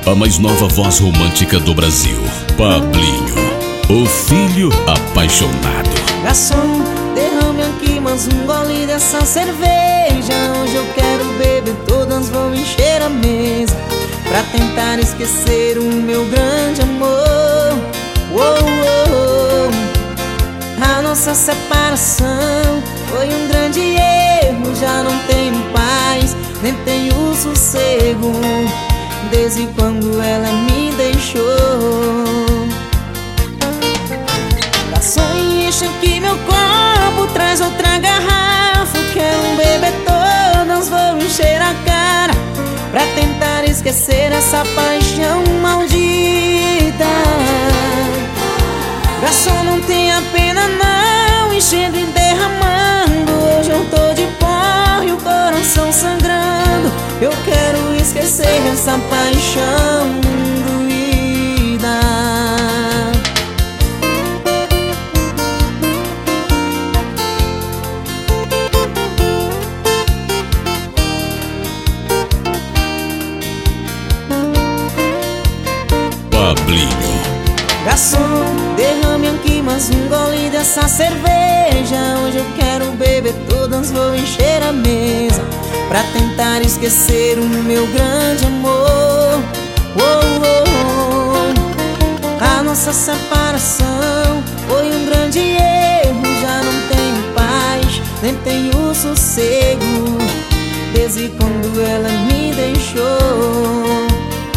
a mais nova voz romântica do Brasil, Pablinho, o filho apaixonado. Garçom, derrame aqui mais um gole dessa cerveja. Hoje eu quero beber todas, vou encher a mesa pra tentar esquecer o meu grande amor. A nossa separação foi um grande erro. Já não tenho paz, nem tenho sossego desde quando ela me deixou. Garçom, enche aqui meu copo, traz outra garrafa. Quero beber todas, vou encher a cara pra tentar esquecer essa paixão maldita. Garçom, não tenha pena não, enchendo e derramando. Hoje eu tô de porre, o coração sangrando. Eu quero esquecer essa paixão doída. Pablinho. Garçom, derrame aqui mais um gole dessa cerveja. Hoje eu quero beber todas, vou encher a mesa pra tentar esquecer o meu grande amor. A nossa separação foi um grande erro. Já não tenho paz, nem tenho sossego desde quando ela me deixou.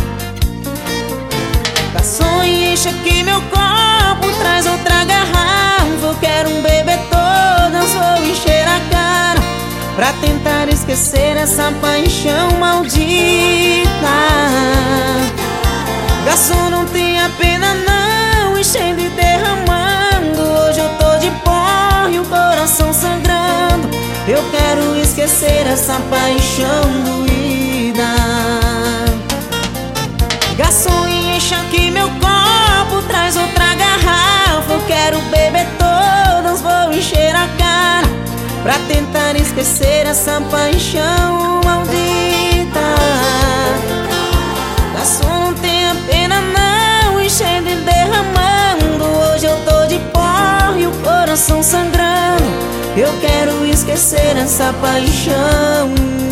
Garçom, enche aqui meu copo, traz outra garrafa. Eu quero beber todas, vou encher a cara pra tentar esquecer essa paixão maldita. Garçom, não tenha pena não, enchendo e derramando. Hoje eu tô de porre, o coração sangrando. Eu quero esquecer essa paixão doída. Garçom, enche aqui meu copo, traz outra garrafa. Eu quero beber todas, vou encher a cara pra tentar esquecer essa paixão maldita. Garçom, não tenha pena não, enchendo e derramando. Hoje eu tô de porre, o coração sangrando. Eu quero esquecer essa paixão